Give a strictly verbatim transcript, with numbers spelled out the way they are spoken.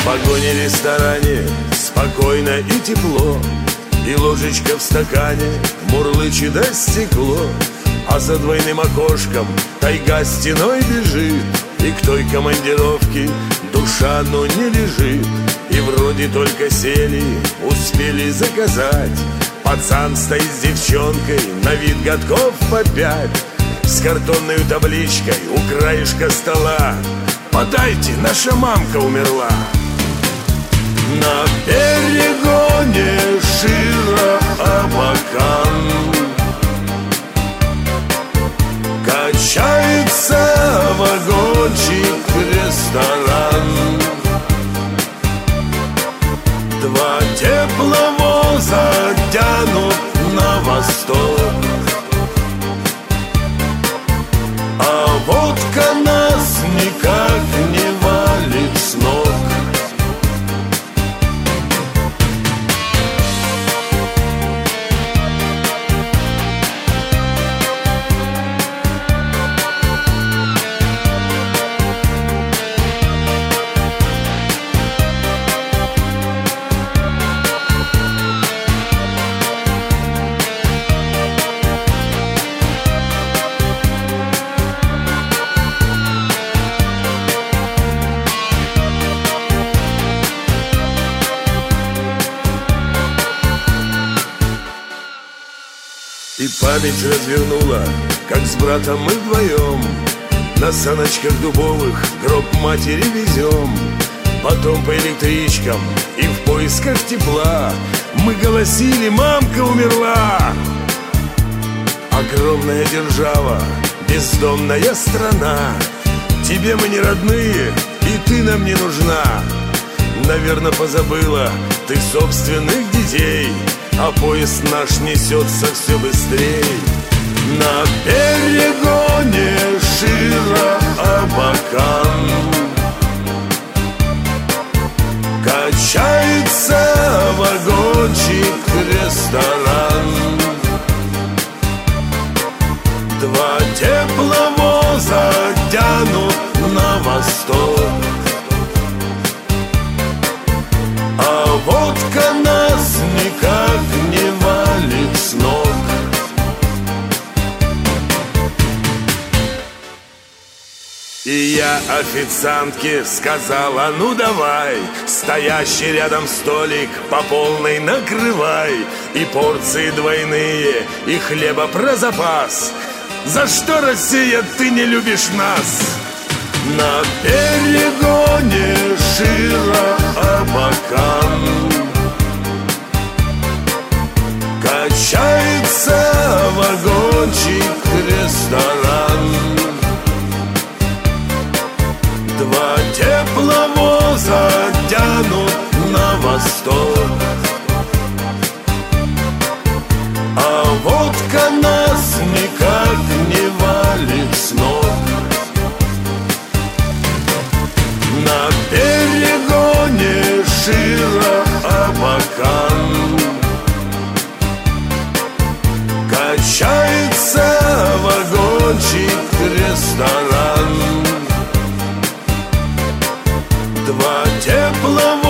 вагоне-ресторане спокойно и тепло, и ложечка в стакане мурлычет о стекло. А за двойным окошком тайга стеной бежит, и к той командировке душа, ну, не лежит. И вроде только сели, успели заказать. Пацан стоит с девчонкой, на вид годков по пять, с картонной табличкой у краешка стола: «Подайте, наша мамка умерла». На перегоне Широ-Абакан качается вагончик-ресторан. Два тепловоза тянут на восток, а водка нас никак не валит с ног. И память развернула, как с братом мы вдвоем на саночках дубовых гроб матери везем. Потом по электричкам и в поисках тепла мы голосили: «Мамка умерла!» Огромная держава, бездомная страна, тебе мы не родные, и ты нам не нужна. Наверно, позабыла ты собственных детей, а поезд наш несется все быстрей. На перегоне Широ-Абакан качается вагончик-ресторан. Два тепловоза тянут на восток, а водка нас никак не валит с ног. И я официантке сказала: «Ну давай, стоящий рядом столик по полной накрывай, и порции двойные, и хлеба про запас. За что, Россия, ты не любишь нас?» На перегоне Широ-Абакан качается вагончик-ресторан. Два тепловоза тянут на восток, а водка нас никак не валит с ног. На перегоне Широ-Абакан качается вагончик-ресторан. Два тепловоза